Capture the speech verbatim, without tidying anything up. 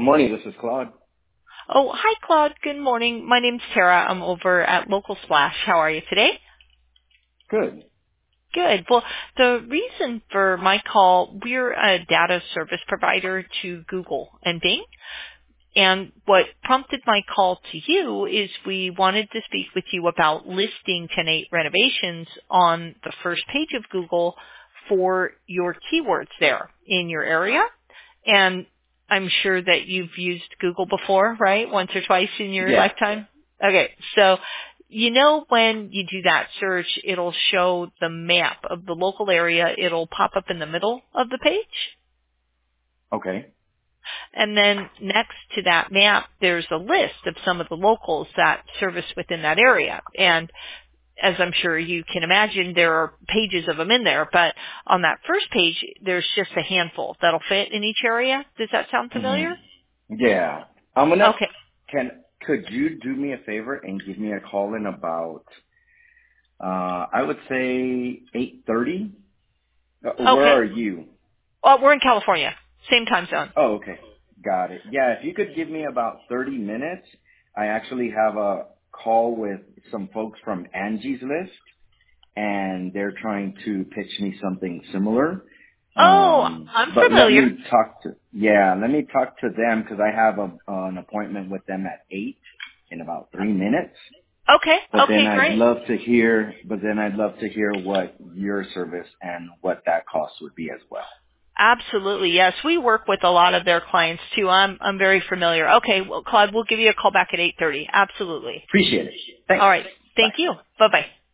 morning. This is Claude. Oh, hi, Claude. Good morning. My name's Tara. I'm over at Local Splash. How are you today? Good. Good. Well, the reason for my call, we're a data service provider to Google and Bing. And what prompted my call to you is we wanted to speak with you about listing ten eight renovations on the first page of Google for your keywords there in your area. And I'm sure that you've used Google before, right? Once or twice in your Yeah. lifetime? Okay. So, you know, when you do that search, it'll show the map of the local area. It'll pop up in the middle of the page. Okay. And then next to that map, there's a list of some of the locals that service within that area. And as I'm sure you can imagine, there are pages of them in there. But on that first page, there's just a handful that'll fit in each area. Does that sound familiar? Mm-hmm. Yeah. I'm gonna. Okay. Can could you do me a favor and give me a call in about? Uh, I would say eight thirty. Uh, where Okay. are you? Well, we're in California. Same time zone. Oh, okay. Got it. Yeah. If you could give me about thirty minutes, I actually have a call with some folks from Angie's List, and they're trying to pitch me something similar. Oh, Um, I'm but let familiar. me talk to, yeah, let me talk to them because I have a, an appointment with them at eight in about three minutes. Okay. But then Okay, I'd great. love to hear, but then I'd love to hear what your service and what that cost would be as well. Absolutely. Yes. We work with a lot of their clients too. I'm, I'm very familiar. Okay. Well, Claude, we'll give you a call back at eight thirty. Absolutely. Appreciate it. Thanks. All right. Bye. Thank you. Bye-bye.